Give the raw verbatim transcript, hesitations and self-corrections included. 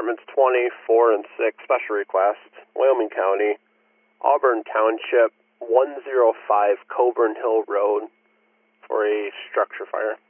departments twenty, four, and six, special request, Wyoming County, Auburn Township, one oh five Coburn Hill Road for a structure fire.